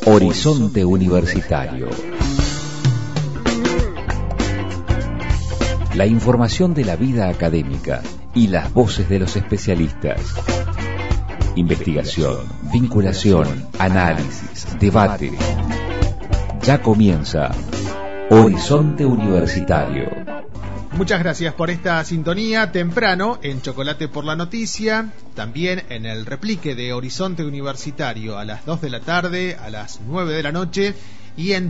Horizonte Universitario. La información de la vida académica y las voces de los especialistas. Investigación, vinculación, análisis, debate. Ya comienza Horizonte Universitario. Muchas gracias por esta sintonía temprano en Chocolate por la Noticia, también en el replique de Horizonte Universitario a las 2 de la tarde, a las 9 de la noche y en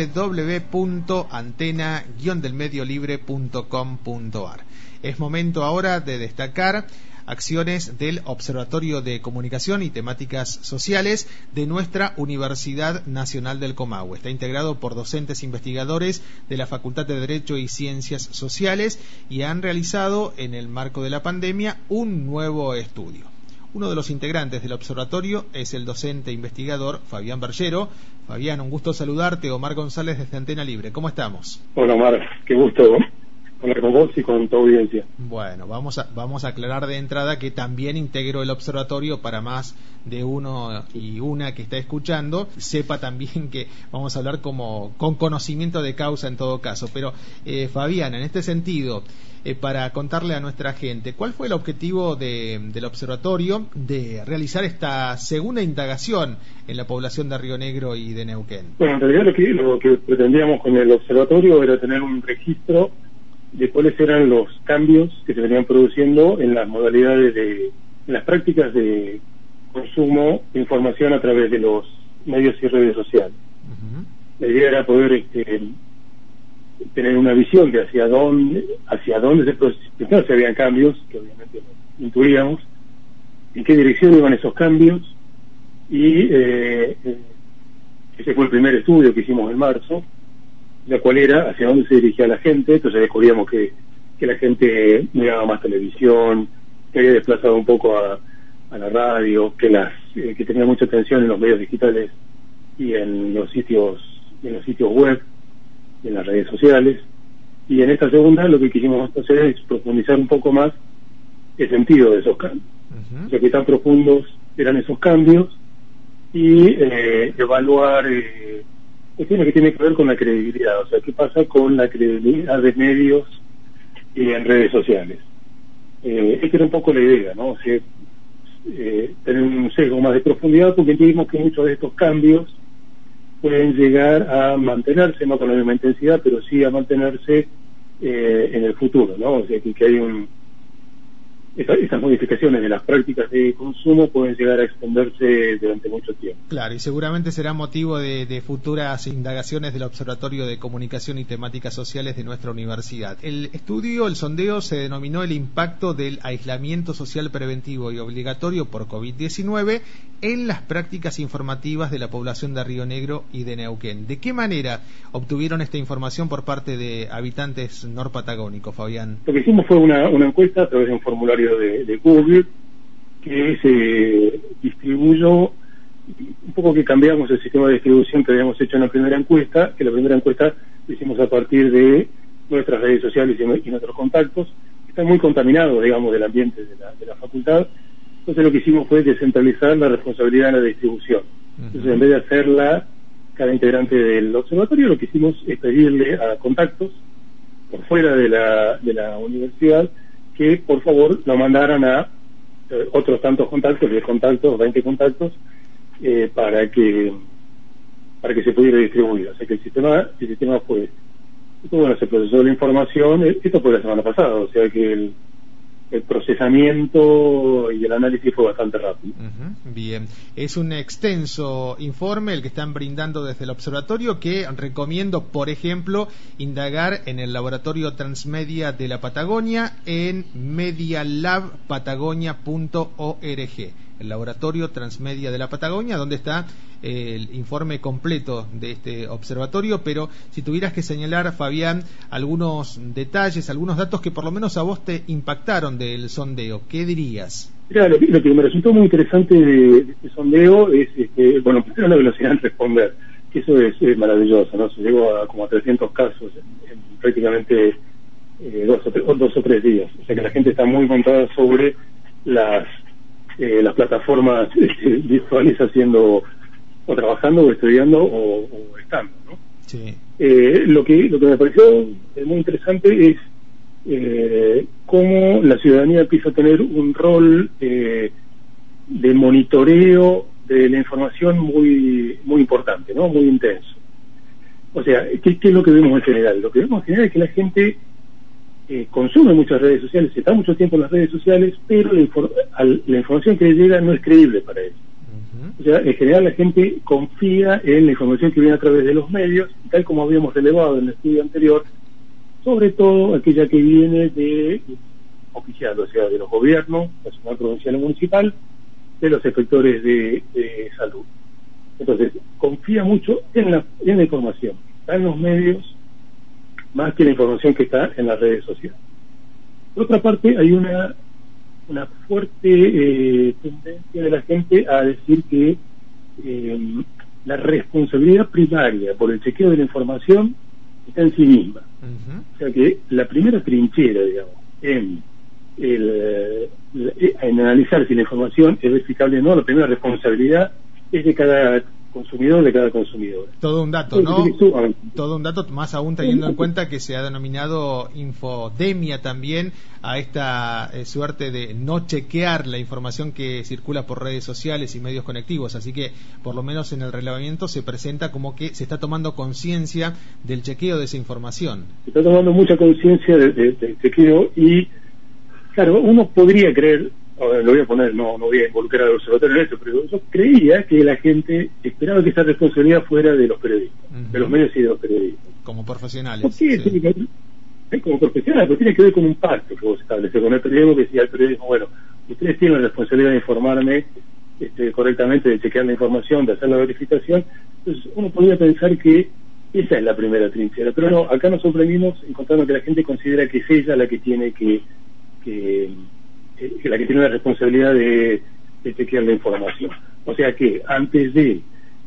www.antena-delmediolibre.com.ar. Es momento ahora de destacar acciones del Observatorio de Comunicación y Temáticas Sociales de nuestra Universidad Nacional del Comahue. Está integrado por docentes investigadores de la Facultad de Derecho y Ciencias Sociales y han realizado, en el marco de la pandemia, un nuevo estudio. Uno de los integrantes del observatorio es el docente investigador Fabián Bergero. Fabián, un gusto saludarte. Omar González desde Antena Libre. ¿Cómo estamos? Hola Omar, qué gusto hablar con vos y con tu audiencia. Bueno, vamos a aclarar de entrada que también integro el observatorio para más de uno y una que está escuchando sepa también que vamos a hablar con conocimiento de causa en todo caso. Pero Fabián, en este sentido, para contarle a nuestra gente, ¿cuál fue el objetivo del observatorio de realizar esta segunda indagación en la población de Río Negro y de Neuquén? Bueno, en realidad lo que pretendíamos con el observatorio era tener un registro de cuáles eran los cambios que se venían produciendo en las modalidades en las prácticas de consumo de información a través de los medios y redes sociales. Uh-huh. La idea era poder tener una visión de hacia dónde primero se habían cambios, que obviamente lo intuíamos, en qué dirección iban esos cambios, y ese fue el primer estudio que hicimos en marzo, la cual era hacia dónde se dirigía la gente. Entonces descubríamos que la gente miraba más televisión, que había desplazado un poco a la radio, que tenía mucha atención en los medios digitales y en los sitios web y en las redes sociales. Y en esta segunda lo que quisimos hacer es profundizar un poco más el sentido de esos cambios. Uh-huh. O sea, qué tan profundos eran esos cambios y evaluar cuestiones que tiene que ver con la credibilidad, o sea, qué pasa con la credibilidad de medios y en redes sociales. Esta era un poco la idea, ¿no? O sea, tener un sesgo más de profundidad, porque entendimos que muchos de estos cambios pueden llegar a mantenerse, no con la misma intensidad, pero sí a mantenerse en el futuro, ¿no? O sea, que hay estas modificaciones de las prácticas de consumo pueden llegar a extenderse durante mucho tiempo. Claro, y seguramente será motivo de futuras indagaciones del Observatorio de Comunicación y Temáticas Sociales de nuestra universidad. El sondeo se denominó el impacto del aislamiento social preventivo y obligatorio por COVID-19 en las prácticas informativas de la población de Río Negro y de Neuquén. ¿De qué manera obtuvieron esta información por parte de habitantes norpatagónicos, Fabián? Lo que hicimos fue una encuesta a través de un formulario de Google que se distribuyó, un poco que cambiamos el sistema de distribución que habíamos hecho en la primera encuesta, que la primera encuesta la hicimos a partir de nuestras redes sociales y nuestros contactos, que están muy contaminados, digamos, del ambiente de la facultad. Entonces lo que hicimos fue descentralizar la responsabilidad en la distribución. Uh-huh. Entonces, en vez de hacerla cada integrante del observatorio, lo que hicimos es pedirle a contactos por fuera de la universidad que por favor lo mandaran a otros tantos contactos, 10 contactos, 20 contactos, para que se pudiera distribuir. O sea que el sistema fue, bueno, se procesó la información, esto fue la semana pasada, o sea que el procesamiento y el análisis fue bastante rápido. Uh-huh. Bien, es un extenso informe el que están brindando desde el observatorio, que recomiendo, por ejemplo, indagar en el Laboratorio Transmedia de la Patagonia en medialabpatagonia.org, el Laboratorio Transmedia de la Patagonia, donde está el informe completo de este observatorio. Pero si tuvieras que señalar, Fabián, algunos detalles, algunos datos que por lo menos a vos te impactaron del sondeo, ¿qué dirías? Mira, lo que me resultó muy interesante de este sondeo es, bueno, primero la velocidad en responder, que eso es maravilloso, ¿no? Se llegó como a 300 casos en prácticamente 2 o 3 días. O sea que la gente está muy montada sobre las plataformas virtuales haciendo o trabajando o estudiando o estando, ¿no? Sí. Lo que me pareció muy interesante es cómo la ciudadanía empieza a tener un rol de monitoreo de la información muy importante, ¿no? Muy intenso. O sea, ¿qué es lo que vemos en general? Lo que vemos en general es que la gente consume muchas redes sociales, está mucho tiempo en las redes sociales, pero la información que le llega no es creíble para ellos. O sea, en general la gente confía en la información que viene a través de los medios, tal como habíamos relevado en el estudio anterior, sobre todo aquella que viene de oficial, o sea, de los gobiernos, nacional, provincial o municipal, de los efectores de salud. Entonces, confía mucho en la información, está en los medios, más que la información que está en las redes sociales. Por otra parte, hay una fuerte tendencia de la gente a decir que la responsabilidad primaria por el chequeo de la información está en sí misma. O sea que la primera trinchera, digamos, en analizar si la información es verificable o no, la primera responsabilidad es de cada consumidor, de cada consumidora. Todo un dato, ¿no? Todo un dato, más aún teniendo en cuenta que se ha denominado infodemia también a esta suerte de no chequear la información que circula por redes sociales y medios conectivos, así que por lo menos en el relevamiento se presenta como que se está tomando conciencia del chequeo de esa información. Se está tomando mucha conciencia del chequeo y, claro, uno podría creer, lo voy a poner, no voy a involucrar al observatorio en esto, pero yo creía que la gente esperaba que esa responsabilidad fuera de los periodistas, de los medios y de los periodistas. Como profesionales. ¿Por qué? Sí. Como profesionales, pero tiene que ver con un pacto que vos estableces con el periodismo, que decía al periodismo, bueno, ustedes tienen la responsabilidad de informarme correctamente, de chequear la información, de hacer la verificación. Entonces uno podría pensar que esa es la primera trinchera, pero no, acá nos sorprendimos encontrando que la gente considera que es ella la que tiene la que tiene la responsabilidad de chequear la información. O sea que antes de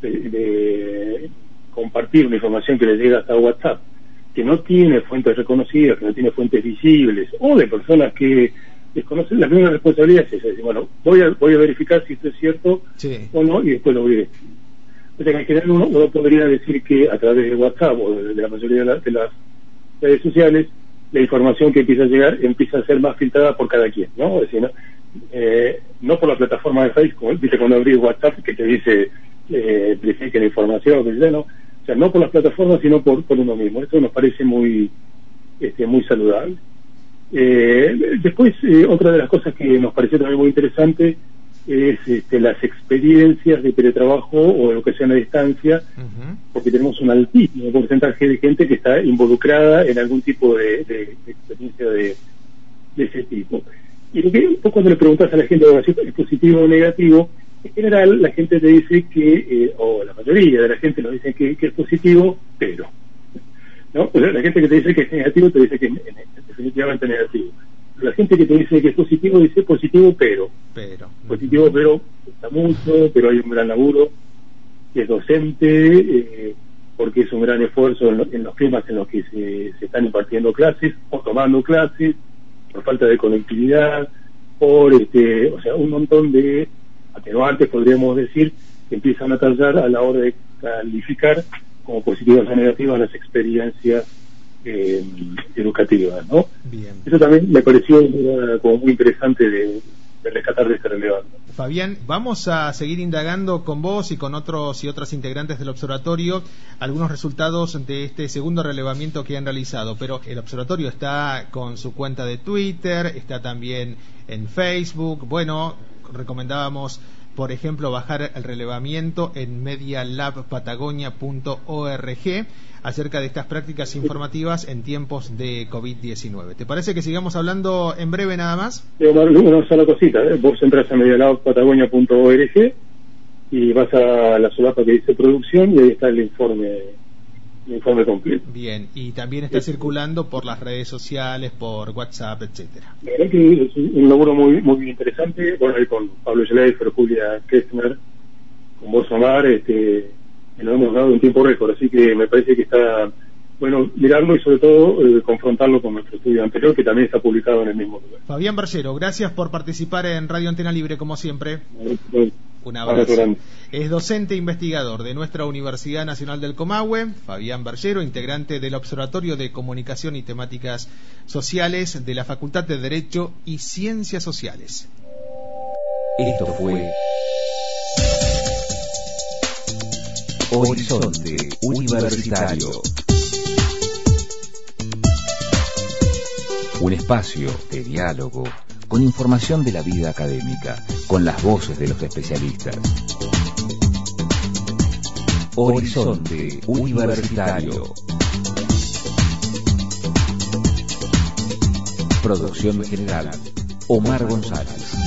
compartir una información que le llega hasta WhatsApp, que no tiene fuentes reconocidas, que no tiene fuentes visibles, o de personas que desconocen, la primera responsabilidad es esa, decir, bueno, voy a verificar si esto es cierto o no, y después lo voy a decir. O sea que en general uno podría decir que a través de WhatsApp o de la mayoría de las redes sociales, la información que empieza a llegar empieza a ser más filtrada por cada quien, ¿no? Es decir, no por la plataforma de Facebook, viste cuando abrís WhatsApp que te dice verifique la información, que no, o sea, no por las plataformas sino por uno mismo. Esto nos parece muy saludable. Después, otra de las cosas que nos pareció también muy interesante es las experiencias de teletrabajo o educación a distancia, porque tenemos un altísimo porcentaje de gente que está involucrada en algún tipo de experiencia de ese tipo. Y lo que un poco cuando le preguntas a la gente si es positivo o negativo, en general la gente te dice que, o la mayoría de la gente nos dice que es positivo, pero, ¿no? O sea, la gente que te dice que es negativo te dice que es definitivamente negativo. La gente que te dice que es positivo dice positivo pero positivo pero cuesta mucho, pero hay un gran laburo, que es docente, porque es un gran esfuerzo en los temas en los que se están impartiendo clases o tomando clases, por falta de conectividad, por o sea, un montón de atenuantes, podríamos decir, que empiezan a tallar a la hora de calificar como positivas o negativas las experiencias educativas, ¿no? Bien. Eso también me pareció como muy interesante de rescatar de este relevante. Fabián, vamos a seguir indagando con vos y con otros y otras integrantes del observatorio algunos resultados de este segundo relevamiento que han realizado, pero el observatorio está con su cuenta de Twitter, está también en Facebook. Bueno, recomendábamos, por ejemplo, bajar el relevamiento en medialabpatagonia.org acerca de estas prácticas informativas en tiempos de COVID-19. ¿Te parece que sigamos hablando en breve nada más? Una sola cosita, vos entras a medialabpatagonia.org y vas a la solapa que dice producción y ahí está el informe completo. Bien, y también está circulando por las redes sociales, por WhatsApp, etcétera. La verdad que es un laburo muy muy interesante, bueno, ahí con Pablo Schleifer, Julia Kessner, con vos Omar, lo hemos dado en tiempo récord, así que me parece que está bueno mirarlo y sobre todo confrontarlo con nuestro estudio anterior, que también está publicado en el mismo lugar. Fabián Bergero, gracias por participar en Radio Antena Libre, como siempre. Bueno. Un abrazo. Abrazo grande. Es docente investigador de nuestra Universidad Nacional del Comahue, Fabián Bergero, integrante del Observatorio de Comunicación y Temáticas Sociales de la Facultad de Derecho y Ciencias Sociales. Esto fue Horizonte Universitario. Un espacio de diálogo con información de la vida académica, con las voces de los especialistas. Horizonte Universitario. Producción general, Omar González.